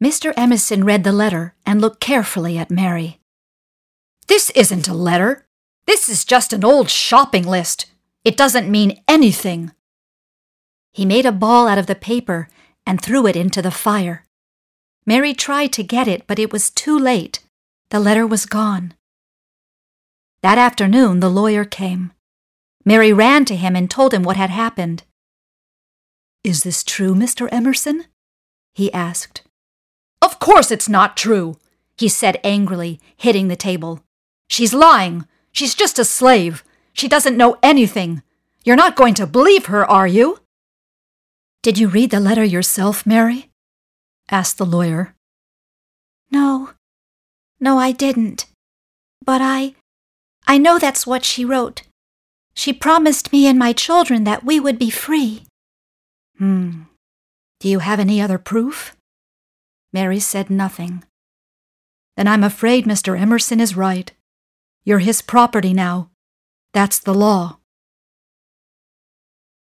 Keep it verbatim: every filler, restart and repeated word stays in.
Mister Emerson read the letter and looked carefully at Mary. "This isn't a letter. This is just an old shopping list. It doesn't mean anything." He made a ball out of the paper and threw it into the fire. Mary tried to get it, but it was too late. The letter was gone. That afternoon, the lawyer came. Mary ran to him and told him what had happened. "Is this true, Mister Emerson?" he asked. "Of course it's not true," he said angrily, hitting the table. "She's lying. She's just a slave. She doesn't know anything. You're not going to believe her, are you?" "Did you read the letter yourself, Mary?" asked the lawyer. "No. No, I didn't. But I... I know that's what she wrote. She promised me and my children that we would be free." Hmm. "Do you have any other proof?" Mary said nothing. "Then I'm afraid Mister Emerson is right. You're his property now. That's the law."